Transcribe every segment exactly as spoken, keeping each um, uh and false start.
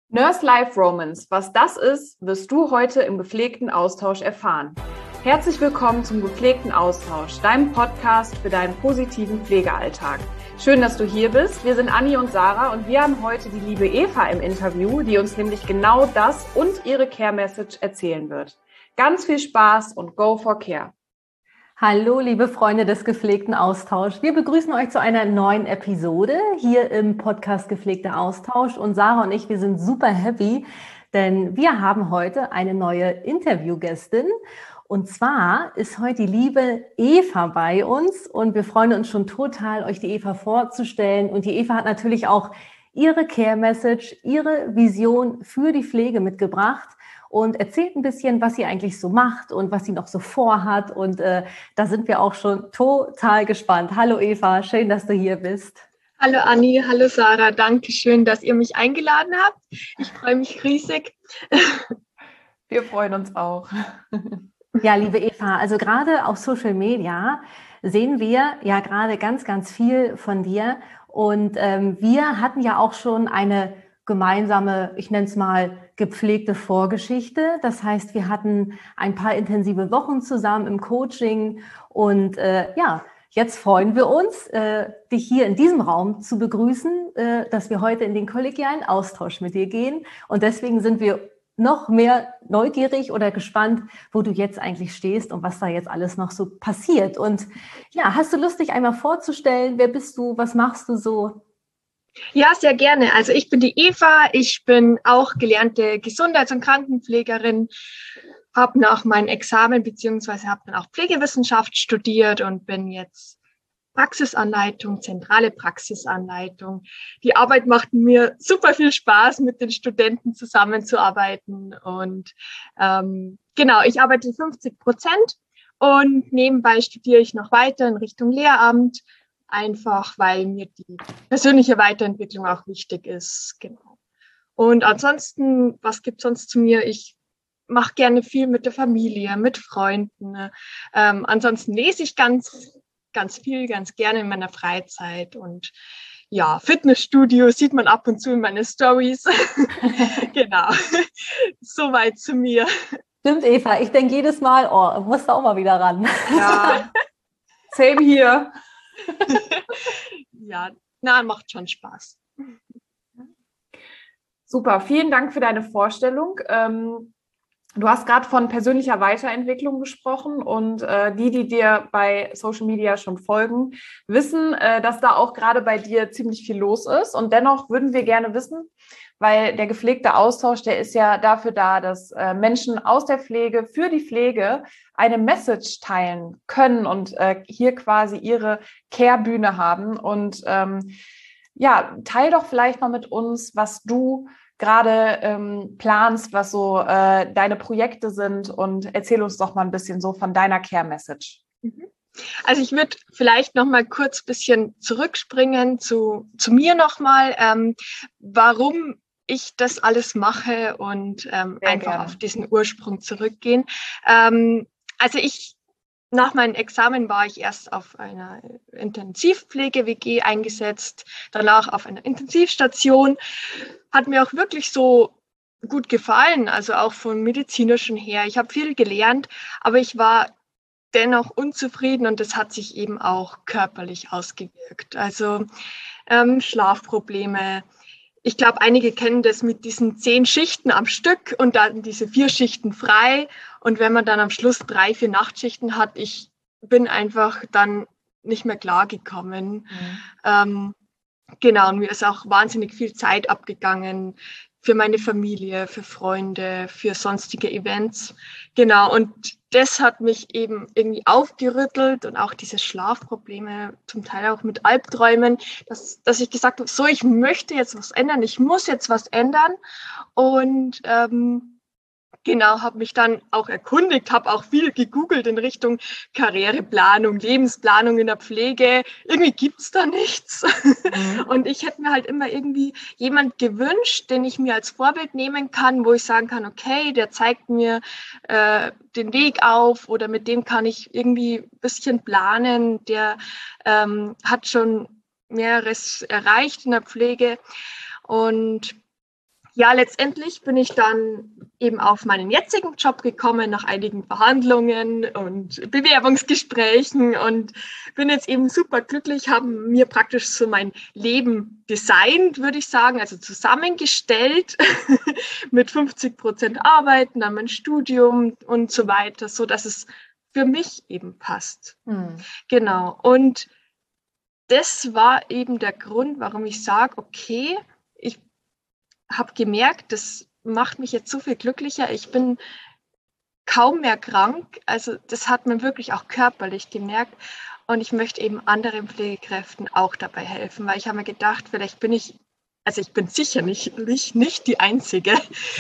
Nurse Life Romance, was das ist, wirst du heute im gepflegten Austausch erfahren. Herzlich willkommen zum gepflegten Austausch, deinem Podcast für deinen positiven Pflegealltag. Schön, dass du hier bist. Wir sind Anni und Sarah und wir haben heute die liebe Eva im Interview, die uns nämlich genau das und ihre Care Message erzählen wird. Ganz viel Spaß und go for care. Hallo, liebe Freunde des gepflegten Austausch. Wir begrüßen euch zu einer neuen Episode hier im Podcast Gepflegter Austausch. Und Sarah und ich, wir sind super happy, denn wir haben heute eine neue Interviewgästin. Und zwar ist heute die liebe Eva bei uns und wir freuen uns schon total, euch die Eva vorzustellen. Und die Eva hat natürlich auch ihre Care Message, ihre Vision für die Pflege mitgebracht und erzählt ein bisschen, was sie eigentlich so macht und was sie noch so vorhat. Und äh, da sind wir auch schon total gespannt. Hallo Eva, schön, dass du hier bist. Hallo Anni, hallo Sarah, danke schön, dass ihr mich eingeladen habt. Ich freue mich riesig. Wir freuen uns auch. Ja, liebe Eva, also gerade auf Social Media sehen wir ja gerade ganz, ganz viel von dir. Und ähm, wir hatten ja auch schon eine gemeinsame, ich nenne es mal, gepflegte Vorgeschichte. Das heißt, wir hatten ein paar intensive Wochen zusammen im Coaching und äh, ja, jetzt freuen wir uns, äh, dich hier in diesem Raum zu begrüßen, äh, dass wir heute in den kollegialen Austausch mit dir gehen. Und deswegen sind wir noch mehr neugierig oder gespannt, wo du jetzt eigentlich stehst und was da jetzt alles noch so passiert. Und ja, hast du Lust, dich einmal vorzustellen? Wer bist du? Was machst du so? Ja, sehr gerne. Also ich bin die Eva, ich bin auch gelernte Gesundheits- und Krankenpflegerin, habe nach meinem Examen beziehungsweise habe dann auch Pflegewissenschaft studiert und bin jetzt Praxisanleitung, zentrale Praxisanleitung. Die Arbeit macht mir super viel Spaß, mit den Studenten zusammenzuarbeiten und ähm, genau, ich arbeite fünfzig Prozent und nebenbei studiere ich noch weiter in Richtung Lehramt, einfach weil mir die persönliche Weiterentwicklung auch wichtig ist. Genau. Und ansonsten, was gibt sonst zu mir? Ich mache gerne viel mit der Familie, mit Freunden. Ähm, ansonsten lese ich ganz, ganz viel, ganz gerne in meiner Freizeit. Und ja, Fitnessstudio sieht man ab und zu in meine Stories. Genau, soweit zu mir. Stimmt, Eva. Ich denke jedes Mal, oh, musst du auch mal wieder ran. Ja, same hier. Ja, na, macht schon Spaß. Super, vielen Dank für deine Vorstellung. Ähm, du hast gerade von persönlicher Weiterentwicklung gesprochen und äh, die, die dir bei Social Media schon folgen, wissen, äh, dass da auch gerade bei dir ziemlich viel los ist. Und dennoch würden wir gerne wissen, weil der gepflegte Austausch, der ist ja dafür da, dass äh, Menschen aus der Pflege für die Pflege eine Message teilen können und äh, hier quasi ihre Care-Bühne haben. Und ähm, ja, teil doch vielleicht mal mit uns, was du gerade ähm, planst, was so äh, deine Projekte sind und erzähl uns doch mal ein bisschen so von deiner Care-Message. Also ich würde vielleicht noch mal kurz ein bisschen zurückspringen zu, zu mir noch mal, ähm, warum ich das alles mache und ähm, einfach gerne auf diesen Ursprung zurückgehen. Ähm, also ich Nach meinem Examen war ich erst auf einer Intensivpflege-W G eingesetzt, danach auf einer Intensivstation. Hat mir auch wirklich so gut gefallen, also auch vom medizinischen her. Ich habe viel gelernt, aber ich war dennoch unzufrieden und das hat sich eben auch körperlich ausgewirkt. Also ähm, Schlafprobleme. Ich glaube, einige kennen das mit diesen zehn Schichten am Stück und dann diese vier Schichten frei. Und wenn man dann am Schluss drei, vier Nachtschichten hat, ich bin einfach dann nicht mehr klargekommen. Mhm. Ähm, genau, und mir ist auch wahnsinnig viel Zeit abgegangen für meine Familie, für Freunde, für sonstige Events. Genau, und das hat mich eben irgendwie aufgerüttelt und auch diese Schlafprobleme, zum Teil auch mit Albträumen, dass, dass ich gesagt habe, so, ich möchte jetzt was ändern, ich muss jetzt was ändern. Und ähm, genau, habe mich dann auch erkundigt, habe auch viel gegoogelt in Richtung Karriereplanung, Lebensplanung in der Pflege. Irgendwie gibt's da nichts. Mhm. Und ich hätte mir halt immer irgendwie jemand gewünscht, den ich mir als Vorbild nehmen kann, wo ich sagen kann, okay, der zeigt mir äh, den Weg auf oder mit dem kann ich irgendwie ein bisschen planen. Der ähm, hat schon mehreres erreicht in der Pflege. Und ja, letztendlich bin ich dann eben auf meinen jetzigen Job gekommen nach einigen Verhandlungen und Bewerbungsgesprächen und bin jetzt eben super glücklich, habe mir praktisch so mein Leben designt, würde ich sagen, also zusammengestellt mit fünfzig Prozent Arbeiten, dann mein Studium und so weiter, so dass es für mich eben passt. Hm. Genau. Und das war eben der Grund, warum ich sage, okay, ich habe gemerkt, das macht mich jetzt so viel glücklicher. Ich bin kaum mehr krank. Also das hat man wirklich auch körperlich gemerkt. Und ich möchte eben anderen Pflegekräften auch dabei helfen, weil ich habe mir gedacht, vielleicht bin ich, also ich bin sicher nicht, nicht, nicht die Einzige.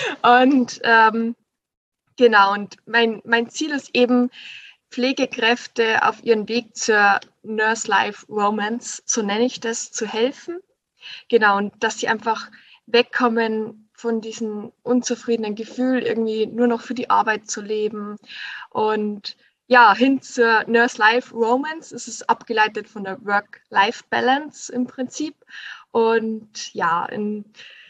Und ähm, genau, und mein, mein Ziel ist eben, Pflegekräfte auf ihren Weg zur Nurse Life Romance, so nenne ich das, zu helfen. Genau, und dass sie einfach wegkommen von diesem unzufriedenen Gefühl, irgendwie nur noch für die Arbeit zu leben. Und ja, hin zur Nurse Life Romance. Es ist abgeleitet von der Work-Life-Balance im Prinzip. Und ja, in,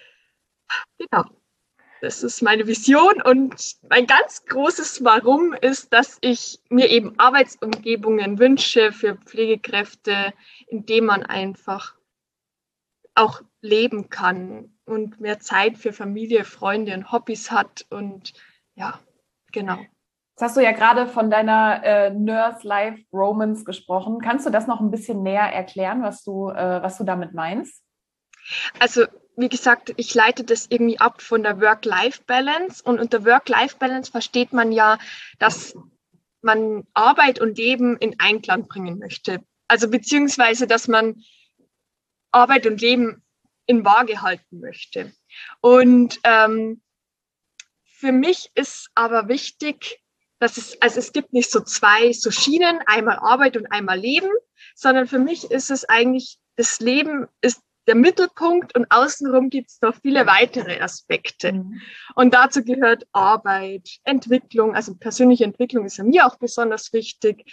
genau. Das ist meine Vision und mein ganz großes Warum ist, dass ich mir eben Arbeitsumgebungen wünsche für Pflegekräfte, in denen man einfach auch leben kann und mehr Zeit für Familie, Freunde und Hobbys hat und ja, genau. Jetzt hast du ja gerade von deiner äh, Nurse Life Romance gesprochen. Kannst du das noch ein bisschen näher erklären, was du, äh, was du damit meinst? Also wie gesagt, ich leite das irgendwie ab von der Work-Life-Balance und unter Work-Life-Balance versteht man ja, dass man Arbeit und Leben in Einklang bringen möchte. Also beziehungsweise, dass man Arbeit und Leben in Waage halten möchte. Und ähm, für mich ist aber wichtig, dass es, also es gibt nicht so zwei so Schienen, einmal Arbeit und einmal Leben, sondern für mich ist es eigentlich, das Leben ist der Mittelpunkt und außenrum gibt es noch viele weitere Aspekte. Mhm. Und dazu gehört Arbeit, Entwicklung, also persönliche Entwicklung ist ja mir auch besonders wichtig.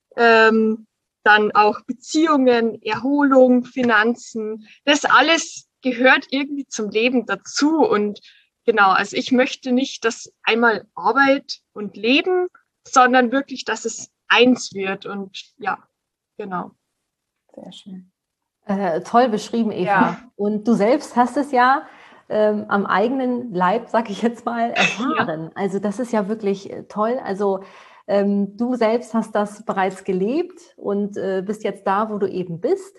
Ähm, dann auch Beziehungen, Erholung, Finanzen. Das alles gehört irgendwie zum Leben dazu. Und genau, also ich möchte nicht, dass einmal Arbeit und Leben, sondern wirklich, dass es eins wird. Und ja, genau. Sehr schön. Äh, toll beschrieben, Eva. Ja. Und du selbst hast es ja ähm, am eigenen Leib, sag ich jetzt mal, erfahren. Ja. Also das ist ja wirklich toll. Also ähm, du selbst hast das bereits gelebt und äh, bist jetzt da, wo du eben bist.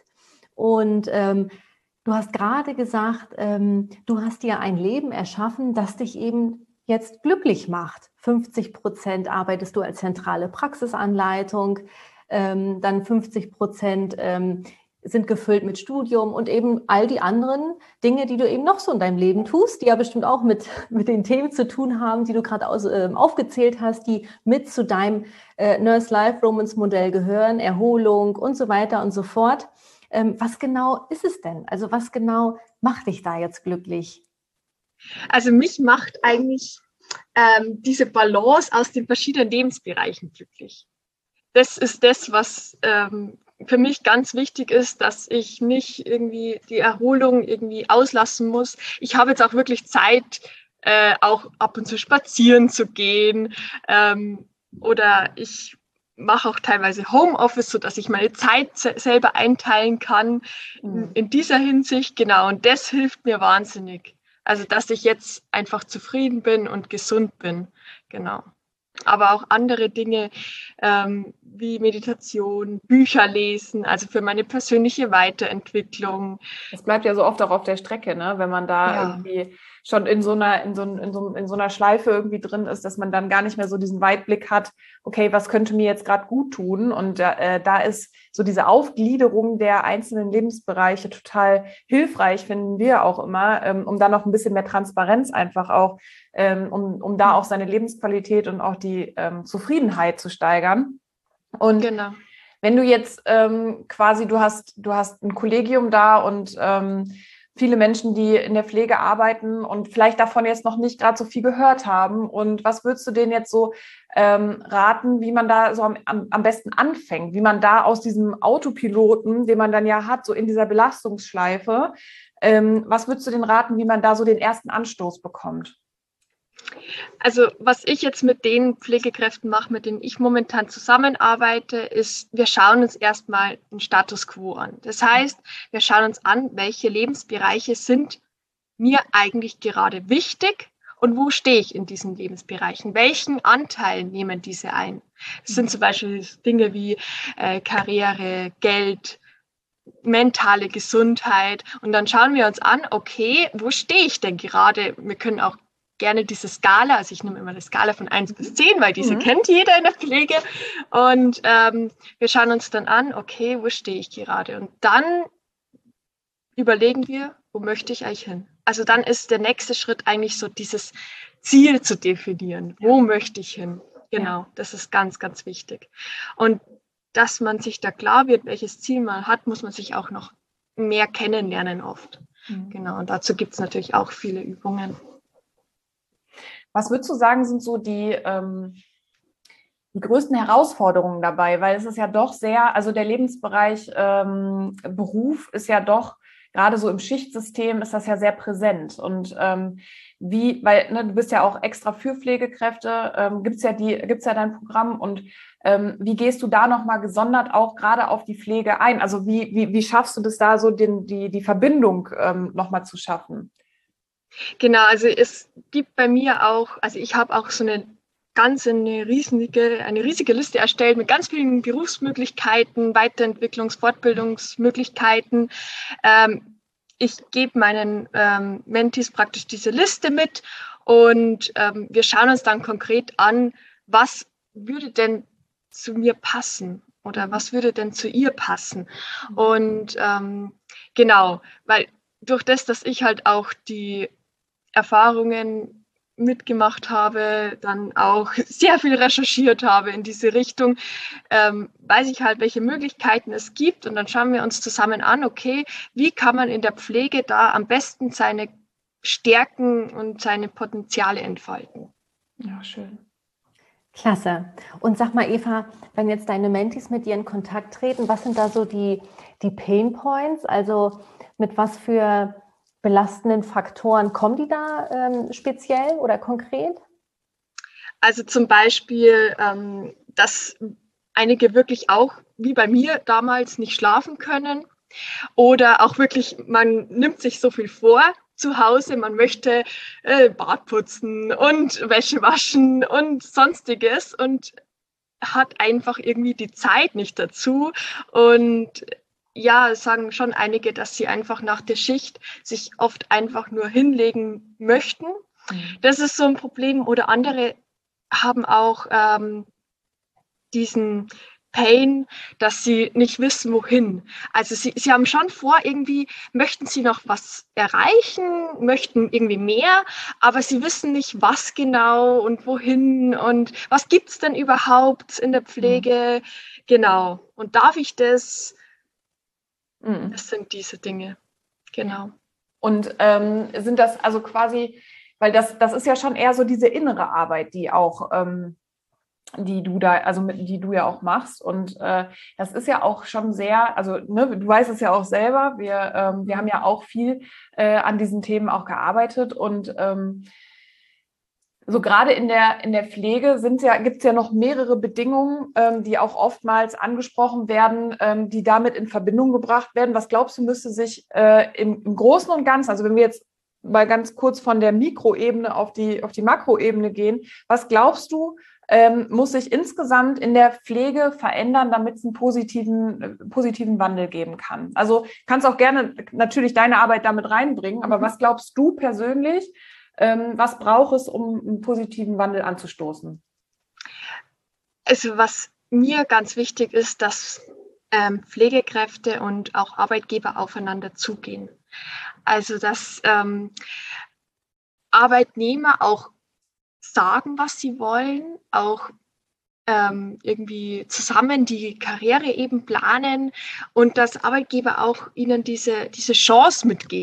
Und ähm, du hast gerade gesagt, ähm, du hast dir ein Leben erschaffen, das dich eben jetzt glücklich macht. fünfzig Prozent arbeitest du als zentrale Praxisanleitung, ähm, dann fünfzig Prozent ähm, sind gefüllt mit Studium und eben all die anderen Dinge, die du eben noch so in deinem Leben tust, die ja bestimmt auch mit, mit den Themen zu tun haben, die du gerade äh, aufgezählt hast, die mit zu deinem äh, Nurse Life Romance Modell gehören, Erholung und so weiter und so fort. Ähm, was genau ist es denn? Also was genau macht dich da jetzt glücklich? Also mich macht eigentlich ähm, diese Balance aus den verschiedenen Lebensbereichen glücklich. Das ist das, was ähm, für mich ganz wichtig ist, dass ich nicht irgendwie die Erholung irgendwie auslassen muss. Ich habe jetzt auch wirklich Zeit, äh, auch ab und zu spazieren zu gehen. Ähm, oder ich mache auch teilweise Homeoffice, sodass ich meine Zeit selber einteilen kann. Mhm. In dieser Hinsicht, genau. Und das hilft mir wahnsinnig. Also, dass ich jetzt einfach zufrieden bin und gesund bin. Genau. Aber auch andere Dinge ähm, wie Meditation, Bücher lesen, also für meine persönliche Weiterentwicklung. Das bleibt ja so oft auch auf der Strecke, ne? Wenn man da ja. irgendwie schon in so einer, in so, in, so, in so einer Schleife irgendwie drin ist, dass man dann gar nicht mehr so diesen Weitblick hat, okay, was könnte mir jetzt gerade gut tun? Und äh, da ist so diese Aufgliederung der einzelnen Lebensbereiche total hilfreich, finden wir auch immer, ähm, um da noch ein bisschen mehr Transparenz einfach auch, ähm, um, um da auch seine Lebensqualität und auch die ähm, Zufriedenheit zu steigern. Und genau. Wenn du jetzt ähm, quasi, du hast, du hast ein Kollegium da und ähm, viele Menschen, die in der Pflege arbeiten und vielleicht davon jetzt noch nicht gerade so viel gehört haben. Und was würdest du denen jetzt so ähm, raten, wie man da so am, am besten anfängt, wie man da aus diesem Autopiloten, den man dann ja hat, so in dieser Belastungsschleife, ähm, was würdest du denen raten, wie man da so den ersten Anstoß bekommt? Also was ich jetzt mit den Pflegekräften mache, mit denen ich momentan zusammenarbeite, ist, wir schauen uns erstmal den Status quo an. Das heißt, wir schauen uns an, welche Lebensbereiche sind mir eigentlich gerade wichtig und wo stehe ich in diesen Lebensbereichen? Welchen Anteil nehmen diese ein? Das sind zum Beispiel Dinge wie äh, Karriere, Geld, mentale Gesundheit. Und dann schauen wir uns an, okay, wo stehe ich denn gerade? Wir können auch gerne diese Skala, also ich nehme immer eine Skala von eins bis zehn, weil diese mhm. kennt jeder in der Pflege. Und ähm, wir schauen uns dann an, okay, wo stehe ich gerade? Und dann überlegen wir, wo möchte ich eigentlich hin? Also dann ist der nächste Schritt eigentlich so dieses Ziel zu definieren. Wo möchte ich hin? Genau, ja. Das ist ganz, ganz wichtig. Und dass man sich da klar wird, welches Ziel man hat, muss man sich auch noch mehr kennenlernen oft. Mhm. Genau, und dazu gibt es natürlich auch viele Übungen. Was würdest du sagen, sind so die, ähm, die größten Herausforderungen dabei? Weil es ist ja doch sehr, also der Lebensbereich ähm, Beruf ist ja doch, gerade so im Schichtsystem ist das ja sehr präsent. Und ähm, wie, weil ne, du bist ja auch extra für Pflegekräfte, ähm, gibt's ja die, gibt's ja dein Programm und ähm, wie gehst du da nochmal gesondert auch gerade auf die Pflege ein? Also wie, wie, wie schaffst du das da so, den, die, die Verbindung ähm, nochmal zu schaffen? Genau, also es gibt bei mir auch, also ich habe auch so eine ganz eine riesige, eine riesige Liste erstellt mit ganz vielen Berufsmöglichkeiten, Weiterentwicklungs-, Fortbildungsmöglichkeiten. Ähm, ich gebe meinen ähm, Mentees praktisch diese Liste mit und ähm, wir schauen uns dann konkret an, was würde denn zu mir passen oder was würde denn zu ihr passen. Und ähm, genau, weil durch das, dass ich halt auch die Erfahrungen mitgemacht habe, dann auch sehr viel recherchiert habe in diese Richtung, ähm, weiß ich halt, welche Möglichkeiten es gibt und dann schauen wir uns zusammen an, okay, wie kann man in der Pflege da am besten seine Stärken und seine Potenziale entfalten. Ja, schön. Klasse. Und sag mal, Eva, wenn jetzt deine Mentees mit dir in Kontakt treten, was sind da so die, die Pain Points? Also mit was für belastenden Faktoren kommen die da ähm, speziell oder konkret? Also zum Beispiel, ähm, dass einige wirklich auch, wie bei mir damals, nicht schlafen können oder auch wirklich, man nimmt sich so viel vor zu Hause, man möchte äh, Bad putzen und Wäsche waschen und sonstiges und hat einfach irgendwie die Zeit nicht dazu und ja, sagen schon einige, dass sie einfach nach der Schicht sich oft einfach nur hinlegen möchten. Mhm. Das ist so ein Problem. Oder andere haben auch ähm, diesen Pain, dass sie nicht wissen, wohin. Also sie, sie haben schon vor, irgendwie möchten sie noch was erreichen, möchten irgendwie mehr, aber sie wissen nicht, was genau und wohin und was gibt es denn überhaupt in der Pflege. Mhm. Genau. Und darf ich das? Das sind diese Dinge, genau. Und ähm, sind das also quasi, weil das, das ist ja schon eher so diese innere Arbeit, die auch, ähm, die du da, also mit, die du ja auch machst. Und äh, das ist ja auch schon sehr, also ne, du weißt es ja auch selber, wir, ähm, wir haben ja auch viel äh, an diesen Themen auch gearbeitet und ähm, so gerade in der, in der Pflege sind ja, gibt es ja noch mehrere Bedingungen, ähm, die auch oftmals angesprochen werden, ähm, die damit in Verbindung gebracht werden. Was glaubst du, müsste sich äh, im, im Großen und Ganzen, also wenn wir jetzt mal ganz kurz von der Mikroebene auf die, auf die Makroebene gehen, was glaubst du, ähm, muss sich insgesamt in der Pflege verändern, damit es einen positiven, äh, positiven Wandel geben kann? Also kannst auch gerne natürlich deine Arbeit damit reinbringen, aber was glaubst du persönlich, Ähm, was braucht es, um einen positiven Wandel anzustoßen? Also was mir ganz wichtig ist, dass ähm, Pflegekräfte und auch Arbeitgeber aufeinander zugehen. Also dass ähm, Arbeitnehmer auch sagen, was sie wollen, auch ähm, irgendwie zusammen die Karriere eben planen und dass Arbeitgeber auch ihnen diese, diese Chance mitgeben.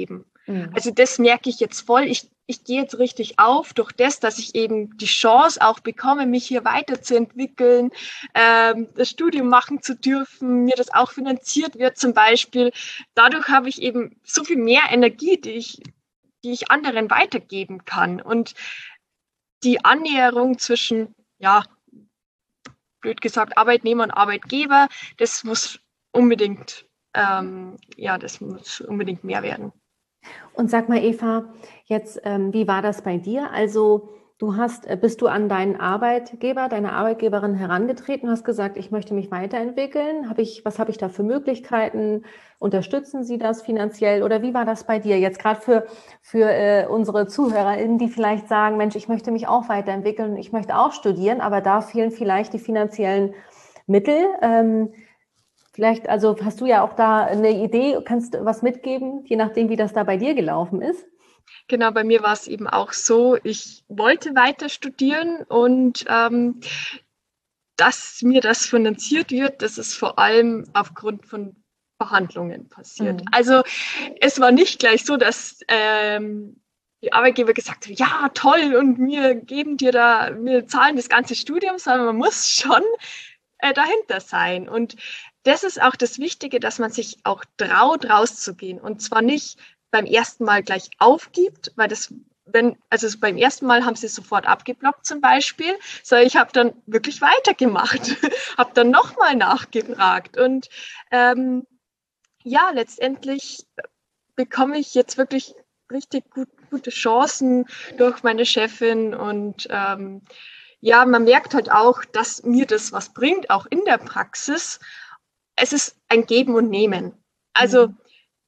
Mhm. Also das merke ich jetzt voll. Ich, ich gehe jetzt richtig auf durch das, dass ich eben die Chance auch bekomme, mich hier weiterzuentwickeln, ähm, das Studium machen zu dürfen, mir das auch finanziert wird zum Beispiel. Dadurch habe ich eben so viel mehr Energie, die ich, die ich anderen weitergeben kann. Und die Annäherung zwischen, ja, blöd gesagt, Arbeitnehmer und Arbeitgeber, das muss unbedingt, ähm, ja, das muss unbedingt mehr werden. Und sag mal, Eva, jetzt, ähm, wie war das bei dir? Also du hast, bist du an deinen Arbeitgeber, deine Arbeitgeberin herangetreten, hast gesagt, ich möchte mich weiterentwickeln. Hab ich, was habe ich da für Möglichkeiten? Unterstützen Sie das finanziell? Oder wie war das bei dir jetzt gerade für, für äh, unsere ZuhörerInnen, die vielleicht sagen, Mensch, ich möchte mich auch weiterentwickeln, ich möchte auch studieren, aber da fehlen vielleicht die finanziellen Mittel. Ähm, Vielleicht, also hast du ja auch da eine Idee, kannst du was mitgeben, je nachdem, wie das da bei dir gelaufen ist? Genau, bei mir war es eben auch so, ich wollte weiter studieren und ähm, dass mir das finanziert wird, das ist vor allem aufgrund von Verhandlungen passiert. Mhm. Also es war nicht gleich so, dass ähm, die Arbeitgeber gesagt haben, ja, toll, und wir geben dir da, wir zahlen das ganze Studium, sondern man muss schon äh, dahinter sein. Und das ist auch das Wichtige, dass man sich auch traut, rauszugehen. Und zwar nicht beim ersten Mal gleich aufgibt, weil das, wenn, also beim ersten Mal haben sie sofort abgeblockt zum Beispiel, sondern ich habe dann wirklich weitergemacht, habe dann nochmal nachgefragt. Und ähm, ja, letztendlich bekomme ich jetzt wirklich richtig gut, gute Chancen durch meine Chefin und ähm, ja, man merkt halt auch, dass mir das was bringt, auch in der Praxis. Es ist ein Geben und Nehmen. Also mhm.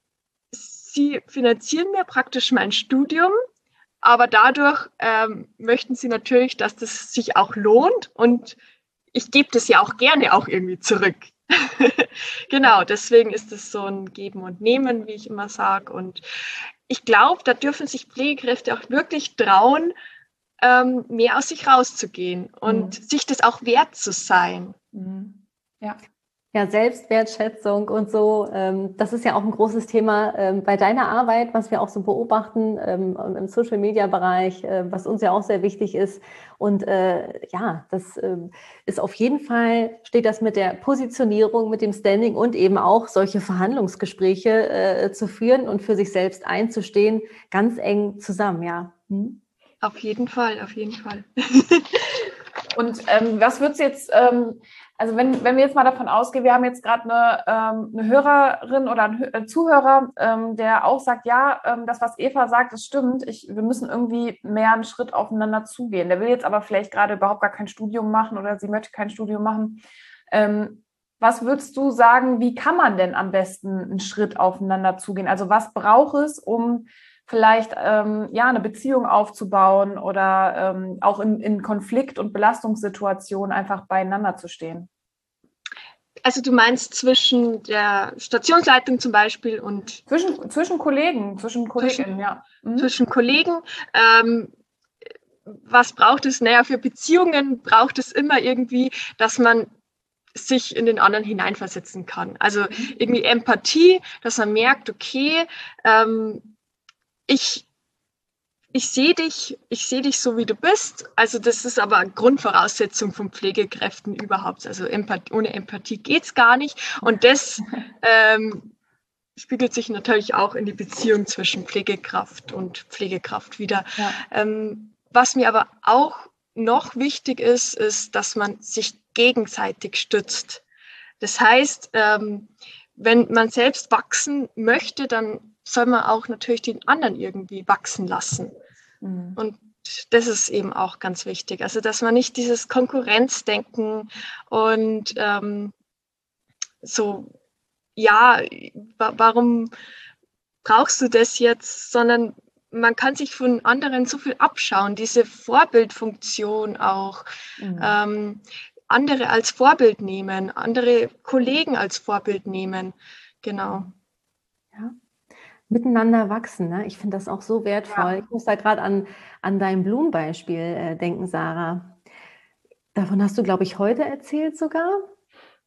sie finanzieren mir praktisch mein Studium, aber dadurch ähm, möchten sie natürlich, dass das sich auch lohnt und ich gebe das ja auch gerne auch irgendwie zurück. Genau, deswegen ist es so ein Geben und Nehmen, wie ich immer sage. Und ich glaube, da dürfen sich Pflegekräfte auch wirklich trauen, ähm, mehr aus sich rauszugehen und mhm. sich das auch wert zu sein. Mhm. Ja. Ja, Selbstwertschätzung und so, ähm, das ist ja auch ein großes Thema ähm, bei deiner Arbeit, was wir auch so beobachten ähm, im Social-Media-Bereich, äh, was uns ja auch sehr wichtig ist. Und äh, ja, das äh, ist auf jeden Fall, steht das mit der Positionierung, mit dem Standing und eben auch solche Verhandlungsgespräche äh, zu führen und für sich selbst einzustehen, ganz eng zusammen, ja. Hm? Auf jeden Fall, auf jeden Fall. Und ähm, was würdest du jetzt, ähm, also wenn, wenn wir jetzt mal davon ausgehen, wir haben jetzt gerade eine, ähm, eine Hörerin oder einen Zuhörer, ähm, der auch sagt, ja, ähm, das, was Eva sagt, das stimmt, ich, wir müssen irgendwie mehr einen Schritt aufeinander zugehen. Der will jetzt aber vielleicht gerade überhaupt gar kein Studium machen oder sie möchte kein Studium machen. Ähm, was würdest du sagen, wie kann man denn am besten einen Schritt aufeinander zugehen? Also was braucht es, um vielleicht ähm, ja eine Beziehung aufzubauen oder ähm, auch in, in Konflikt- und Belastungssituationen einfach beieinander zu stehen? Also du meinst zwischen der Stationsleitung zum Beispiel und... Zwischen, zwischen Kollegen, zwischen Kolleginnen, zwischen, ja. Mhm. Zwischen Kollegen. Ähm, was braucht es? Naja, für Beziehungen braucht es immer irgendwie, dass man sich in den anderen hineinversetzen kann. Also irgendwie Empathie, dass man merkt, okay, ähm, ich, ich sehe dich, ich sehe dich so, wie du bist. Also das ist aber eine Grundvoraussetzung von Pflegekräften überhaupt. Also Empathie, ohne Empathie geht es gar nicht. Und das ähm, spiegelt sich natürlich auch in die Beziehung zwischen Pflegekraft und Pflegekraft wieder. Ja. Ähm, was mir aber auch noch wichtig ist, ist, dass man sich gegenseitig stützt. Das heißt, ähm, wenn man selbst wachsen möchte, dann soll man auch natürlich den anderen irgendwie wachsen lassen. Mhm. Und das ist eben auch ganz wichtig. Also, dass man nicht dieses Konkurrenzdenken und ähm, so, ja, wa- warum brauchst du das jetzt, sondern man kann sich von anderen so viel abschauen, diese Vorbildfunktion auch. Mhm. Ähm, andere als Vorbild nehmen, andere Kollegen als Vorbild nehmen. Genau. Ja. Miteinander wachsen, ne? Ich finde das auch so wertvoll. Ja. Ich muss da gerade an, an dein Blumenbeispiel äh, denken, Sarah. Davon hast du, glaube ich, heute erzählt sogar.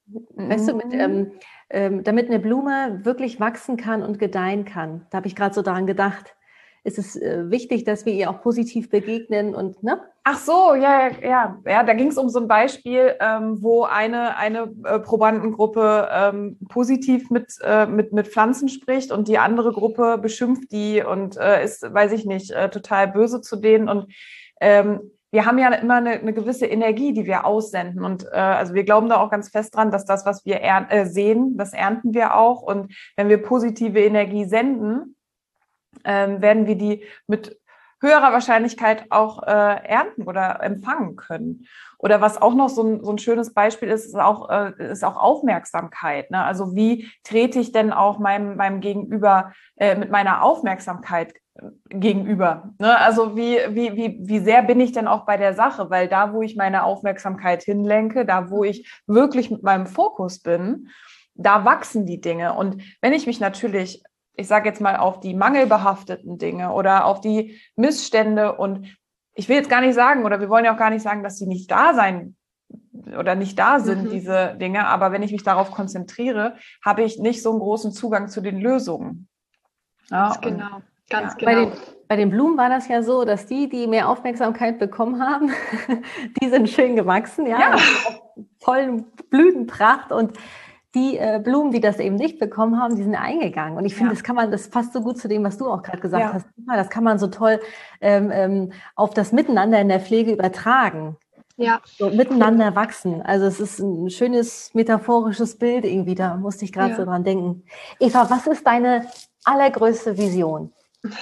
Weißt du, mit, ähm, ähm, damit eine Blume wirklich wachsen kann und gedeihen kann, da habe ich gerade so daran gedacht, ist es äh, wichtig, dass wir ihr auch positiv begegnen und, ne? Ach so, ja, ja, ja, ja, da ging es um so ein Beispiel, ähm, wo eine, eine äh, Probandengruppe ähm, positiv mit, äh, mit, mit Pflanzen spricht und die andere Gruppe beschimpft die und äh, ist, weiß ich nicht, äh, total böse zu denen. Und ähm, wir haben ja immer eine, eine gewisse Energie, die wir aussenden. Und äh, also wir glauben da auch ganz fest dran, dass das, was wir er äh, sehen, das ernten wir auch. Und wenn wir positive Energie senden, ähm, werden wir die mit höherer Wahrscheinlichkeit auch äh, ernten oder empfangen können. Oder was auch noch so ein, so ein schönes Beispiel ist, ist auch, äh, ist auch Aufmerksamkeit. Ne? Also wie trete ich denn auch meinem, meinem Gegenüber äh, mit meiner Aufmerksamkeit gegenüber? Ne? Also wie, wie, wie, wie sehr bin ich denn auch bei der Sache? Weil da, wo ich meine Aufmerksamkeit hinlenke, da, wo ich wirklich mit meinem Fokus bin, da wachsen die Dinge. Und wenn ich mich natürlich, ich sage jetzt mal, auf die mangelbehafteten Dinge oder auf die Missstände, und ich will jetzt gar nicht sagen, oder wir wollen ja auch gar nicht sagen, dass sie nicht da sein oder nicht da sind, mhm. diese Dinge, aber wenn ich mich darauf konzentriere, habe ich nicht so einen großen Zugang zu den Lösungen. Ja, ganz genau, und, ganz ja. genau. Bei den, bei den Blumen war das ja so, dass die, die mehr Aufmerksamkeit bekommen haben, die sind schön gewachsen, ja, ja. Vollen Blütenpracht, und die äh, Blumen, die das eben nicht bekommen haben, die sind eingegangen. Und ich finde, ja. das kann man, das passt so gut zu dem, was du auch gerade gesagt ja. hast. Das kann man so toll ähm, ähm, auf das Miteinander in der Pflege übertragen. Ja. So miteinander wachsen. Also es ist ein schönes metaphorisches Bild irgendwie, da musste ich gerade ja. so dran denken. Eva, was ist deine allergrößte Vision?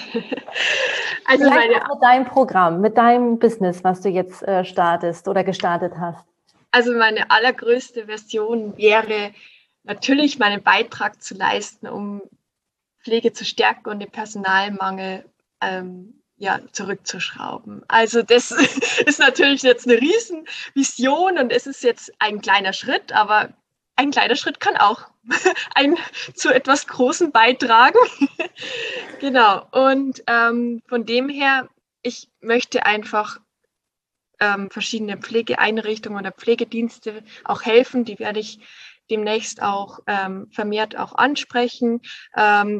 Also Vielleicht meine, auch mit deinem Programm, mit deinem Business, was du jetzt äh, startest oder gestartet hast. Also meine allergrößte Version wäre natürlich meinen Beitrag zu leisten, um Pflege zu stärken und den Personalmangel ähm, ja, zurückzuschrauben. Also das ist natürlich jetzt eine Riesenvision und es ist jetzt ein kleiner Schritt, aber ein kleiner Schritt kann auch ein, zu etwas Großem beitragen. Genau, und ähm, von dem her, ich möchte einfach ähm, verschiedene Pflegeeinrichtungen oder Pflegedienste auch helfen, die werde ich demnächst auch ähm, vermehrt auch ansprechen, ähm,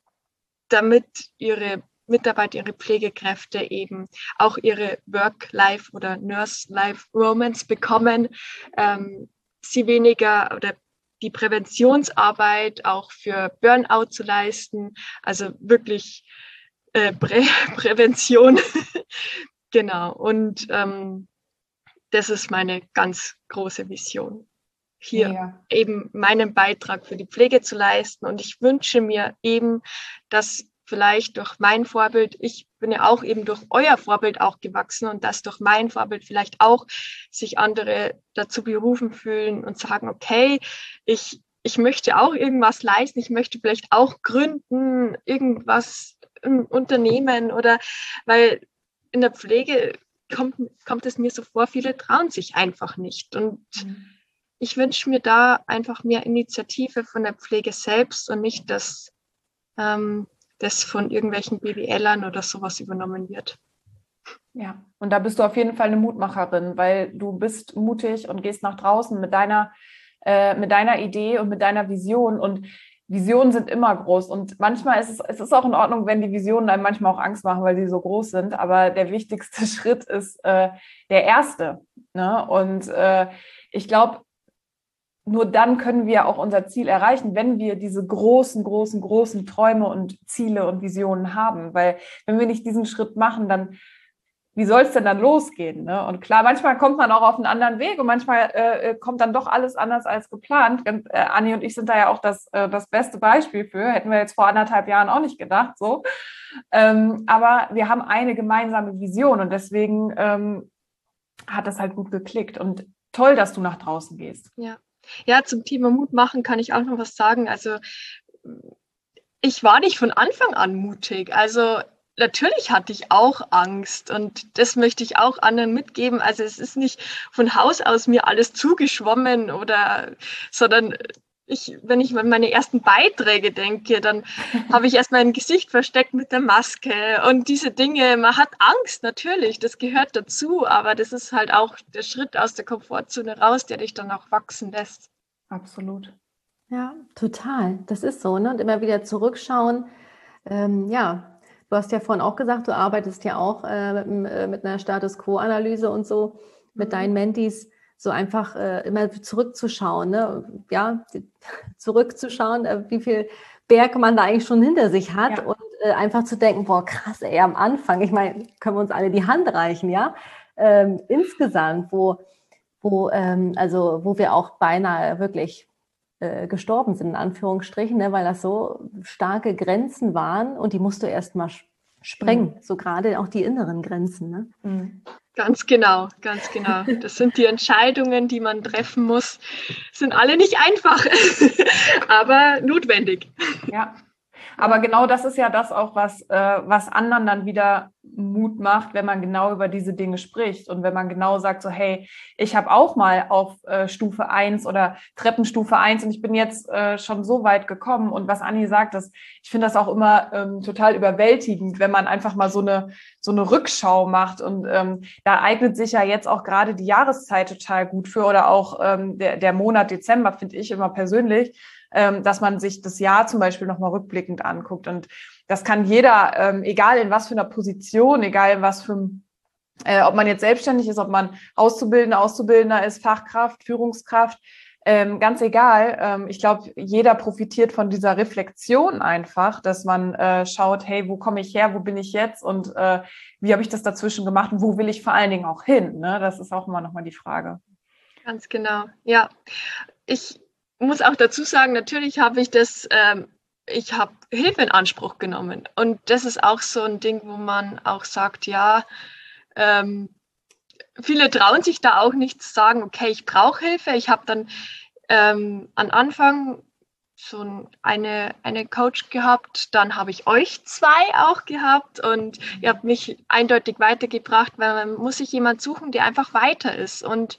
damit ihre Mitarbeiter, ihre Pflegekräfte eben auch ihre Work-Life oder Nurse-Life-Romance bekommen, ähm, sie weniger oder die Präventionsarbeit auch für Burnout zu leisten, also wirklich äh, Prä Prävention. Genau, und ähm, das ist meine ganz große Vision, hier ja. eben meinen Beitrag für die Pflege zu leisten. Und ich wünsche mir eben, dass vielleicht durch mein Vorbild, ich bin ja auch eben durch euer Vorbild auch gewachsen, und dass durch mein Vorbild vielleicht auch sich andere dazu berufen fühlen und sagen, okay, ich, ich möchte auch irgendwas leisten, ich möchte vielleicht auch gründen, irgendwas, ein Unternehmen, oder weil in der Pflege kommt, kommt es mir so vor, viele trauen sich einfach nicht. Und mhm. ich wünsche mir da einfach mehr Initiative von der Pflege selbst und nicht, dass ähm, das von irgendwelchen B W Lern oder sowas übernommen wird. Ja, und da bist du auf jeden Fall eine Mutmacherin, weil du bist mutig und gehst nach draußen mit deiner, äh, mit deiner Idee und mit deiner Vision. Und Visionen sind immer groß, und manchmal ist es, es ist auch in Ordnung, wenn die Visionen einem manchmal auch Angst machen, weil sie so groß sind, aber der wichtigste Schritt ist äh, der erste. Ne? Und äh, ich glaube, nur dann können wir auch unser Ziel erreichen, wenn wir diese großen, großen, großen Träume und Ziele und Visionen haben, weil wenn wir nicht diesen Schritt machen, dann wie soll es denn dann losgehen? Ne? Und klar, manchmal kommt man auch auf einen anderen Weg und manchmal äh, kommt dann doch alles anders als geplant. Und, äh, Anni und ich sind da ja auch das, äh, das beste Beispiel für. Hätten wir jetzt vor anderthalb Jahren auch nicht gedacht. So. Ähm, aber wir haben eine gemeinsame Vision, und deswegen ähm, hat das halt gut geklickt. Und toll, dass du nach draußen gehst. Ja, ja, zum Thema Mut machen kann ich auch noch was sagen. Also ich war nicht von Anfang an mutig. Also natürlich hatte ich auch Angst, und das möchte ich auch anderen mitgeben. Also es ist nicht von Haus aus mir alles zugeschwommen, oder, sondern ich, wenn ich an meine ersten Beiträge denke, dann habe ich erst mein Gesicht versteckt mit der Maske und diese Dinge. Man hat Angst, natürlich, das gehört dazu, aber das ist halt auch der Schritt aus der Komfortzone raus, der dich dann auch wachsen lässt. Absolut. Ja, total. Das ist so, ne? Und immer wieder zurückschauen. Ähm, ja, du hast ja vorhin auch gesagt, du arbeitest ja auch äh, mit, äh, mit einer Status-Quo-Analyse und so, mit mhm. deinen Mentees, so einfach äh, immer zurückzuschauen, ne? Ja, zurückzuschauen, äh, wie viel Berg man da eigentlich schon hinter sich hat ja. und äh, einfach zu denken, boah, krass, ey, am Anfang, ich meine, können wir uns alle die Hand reichen, ja? Ähm, insgesamt, wo, wo, ähm, also, wo wir auch beinahe wirklich äh, gestorben sind, in Anführungsstrichen, ne, weil das so starke Grenzen waren und die musst du erst mal sprengen, mhm. so gerade auch die inneren Grenzen. Ne? Mhm. Ganz genau, ganz genau. Das sind die Entscheidungen, die man treffen muss. Sind alle nicht einfach, aber notwendig. Ja, aber genau das ist ja das auch, was, äh, was anderen dann wieder Mut macht, wenn man genau über diese Dinge spricht und wenn man genau sagt, so hey, ich habe auch mal auf äh, Stufe eins oder Treppenstufe eins und ich bin jetzt äh, schon so weit gekommen und was Anni sagt, das, ich finde das auch immer ähm, total überwältigend, wenn man einfach mal so eine, so eine Rückschau macht und ähm, da eignet sich ja jetzt auch gerade die Jahreszeit total gut für oder auch ähm, der, der Monat Dezember, finde ich immer persönlich, dass man sich das Jahr zum Beispiel nochmal rückblickend anguckt. Und das kann jeder, ähm, egal in was für einer Position, egal in was für, äh, ob man jetzt selbstständig ist, ob man Auszubildender, Auszubildender ist, Fachkraft, Führungskraft, ähm, ganz egal. Ähm, ich glaube, jeder profitiert von dieser Reflexion einfach, dass man äh, schaut, hey, wo komme ich her, wo bin ich jetzt und äh, wie habe ich das dazwischen gemacht und wo will ich vor allen Dingen auch hin? Ne? Das ist auch immer nochmal die Frage. Ganz genau, ja. Ich muss auch dazu sagen, natürlich habe ich das, ähm, ich habe Hilfe in Anspruch genommen. Und das ist auch so ein Ding, wo man auch sagt, ja, ähm, viele trauen sich da auch nicht zu sagen, okay, ich brauche Hilfe. Ich habe dann ähm, am Anfang so eine, eine Coach gehabt, dann habe ich euch zwei auch gehabt und ihr habt mich eindeutig weitergebracht, weil man muss sich jemand suchen, der einfach weiter ist. Und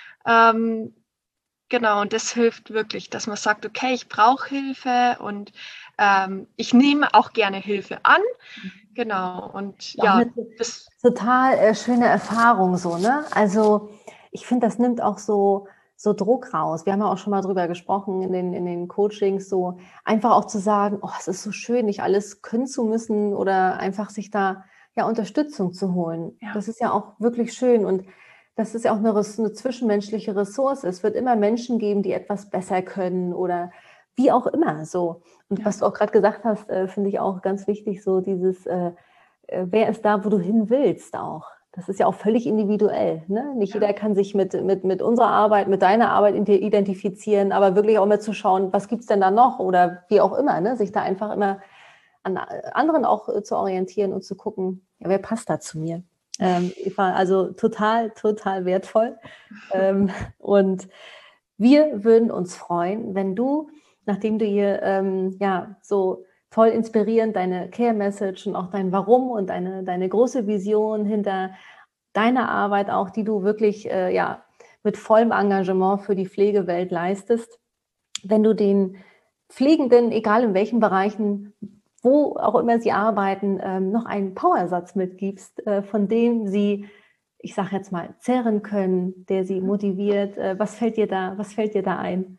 ähm, Genau, und das hilft wirklich, dass man sagt, okay, ich brauche Hilfe und ähm, ich nehme auch gerne Hilfe an. Genau, und ja. Eine das total äh, schöne Erfahrung so, ne? Also ich finde, das nimmt auch so, so Druck raus. Wir haben ja auch schon mal drüber gesprochen in den, in den Coachings, so einfach auch zu sagen, oh, es ist so schön, nicht alles können zu müssen oder einfach sich da ja Unterstützung zu holen. Ja. Das ist ja auch wirklich schön und das ist ja auch eine, eine zwischenmenschliche Ressource. Es wird immer Menschen geben, die etwas besser können oder wie auch immer so. Und ja. was du auch gerade gesagt hast, äh, finde ich auch ganz wichtig, so dieses, äh, äh, wer ist da, wo du hin willst auch. Das ist ja auch völlig individuell. Ne? Nicht ja. jeder kann sich mit, mit, mit unserer Arbeit, mit deiner Arbeit identifizieren, aber wirklich auch mal zu schauen, was gibt es denn da noch oder wie auch immer, ne? Sich da einfach immer an anderen auch zu orientieren und zu gucken, ja, wer passt da zu mir? Ähm, Eva, also total, total wertvoll. Ähm, und wir würden uns freuen, wenn du, nachdem du hier ähm, ja so toll inspirierend deine Care-Message und auch dein Warum und deine, deine große Vision hinter deiner Arbeit auch, die du wirklich äh, ja mit vollem Engagement für die Pflegewelt leistest, wenn du den Pflegenden, egal in welchen Bereichen, wo auch immer sie arbeiten, ähm, noch einen Powersatz mitgibst, äh, von dem sie, ich sage jetzt mal, zehren können, der sie motiviert. Äh, was fällt dir da, was fällt dir da ein?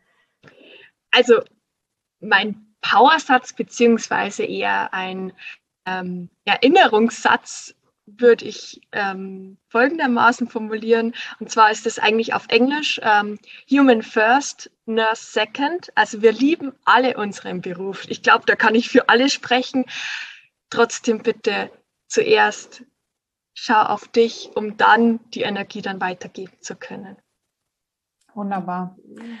Also mein Powersatz beziehungsweise eher ein ähm, Erinnerungssatz würde ich ähm, folgendermaßen formulieren. Und zwar ist es eigentlich auf Englisch ähm, Human First, Nurse Second. Also wir lieben alle unseren Beruf. Ich glaube, da kann ich für alle sprechen. Trotzdem bitte zuerst schau auf dich, um dann die Energie dann weitergeben zu können. Wunderbar.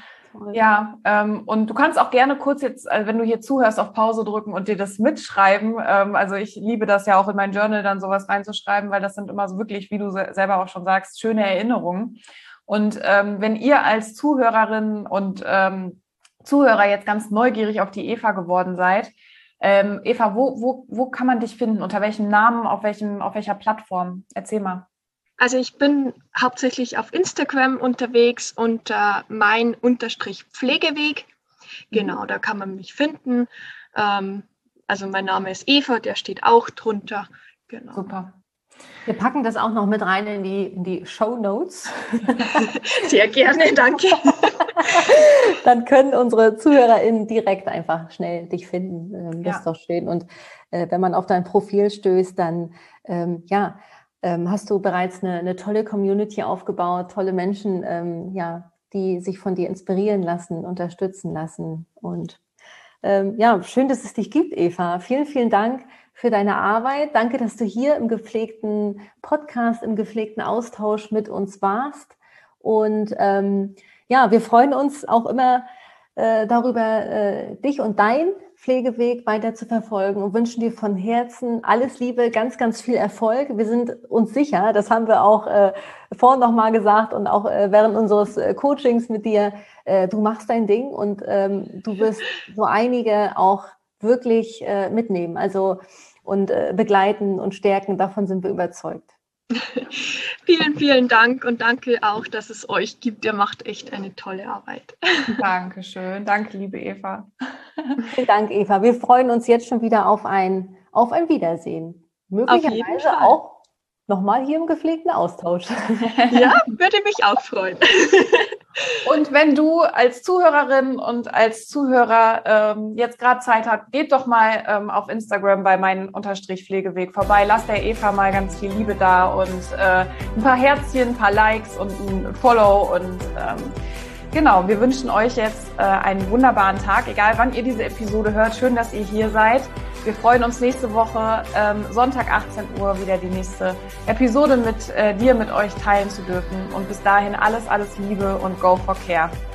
Ja, ähm, und du kannst auch gerne kurz jetzt, also wenn du hier zuhörst, auf Pause drücken und dir das mitschreiben. Ähm, also ich liebe das ja auch in mein Journal dann sowas reinzuschreiben, weil das sind immer so wirklich, wie du selber auch schon sagst, schöne Erinnerungen. Und ähm, wenn ihr als Zuhörerin und ähm, Zuhörer jetzt ganz neugierig auf die Eva geworden seid, ähm, Eva, wo, wo, wo kann man dich finden? Unter welchem Namen, auf welchem, auf welcher Plattform? Erzähl mal. Also ich bin hauptsächlich auf Instagram unterwegs unter mein Unterstrich Pflegeweg. Genau, mhm. da kann man mich finden. Ähm, also mein Name ist Eva, der steht auch drunter. Genau. Super. Wir packen das auch noch mit rein in die, in die Shownotes. Sehr gerne, danke. Dann können unsere ZuhörerInnen direkt einfach schnell dich finden. Ähm, das ja. ist doch schön. Und äh, wenn man auf dein Profil stößt, dann ähm, ja, ähm, hast du bereits eine, eine tolle Community aufgebaut, tolle Menschen, ähm, ja, die sich von dir inspirieren lassen, unterstützen lassen. Und ähm, ja, schön, dass es dich gibt, Eva. Vielen, vielen Dank für deine Arbeit. Danke, dass du hier im gepflegten Podcast, im gepflegten Austausch mit uns warst. Und ähm, ja, wir freuen uns auch immer äh, darüber, äh, dich und dein Pflegeweg weiter zu verfolgen und wünschen dir von Herzen alles Liebe, ganz, ganz viel Erfolg. Wir sind uns sicher, das haben wir auch äh, vorhin nochmal gesagt und auch äh, während unseres äh, Coachings mit dir, äh, du machst dein Ding und ähm, du wirst so einige auch wirklich äh, mitnehmen, also und äh, begleiten und stärken, davon sind wir überzeugt. Vielen, vielen Dank und danke auch, dass es euch gibt. Ihr macht echt eine tolle Arbeit. Dankeschön. Danke, liebe Eva. Vielen Dank, Eva. Wir freuen uns jetzt schon wieder auf ein, auf ein Wiedersehen. Möglicherweise auch nochmal hier im gepflegten Austausch. Ja, würde mich auch freuen. Und wenn du als Zuhörerin und als Zuhörer ähm, jetzt gerade Zeit habt, geht doch mal ähm, auf Instagram bei meinen Unterstrich Pflegeweg vorbei. Lasst der Eva mal ganz viel Liebe da und äh, ein paar Herzchen, ein paar Likes und ein Follow. Und ähm, genau, wir wünschen euch jetzt äh, einen wunderbaren Tag, egal wann ihr diese Episode hört. Schön, dass ihr hier seid. Wir freuen uns nächste Woche, ähm, Sonntag achtzehn Uhr, wieder die nächste Episode mit äh, dir, mit euch teilen zu dürfen. Und bis dahin alles, alles Liebe und go for care.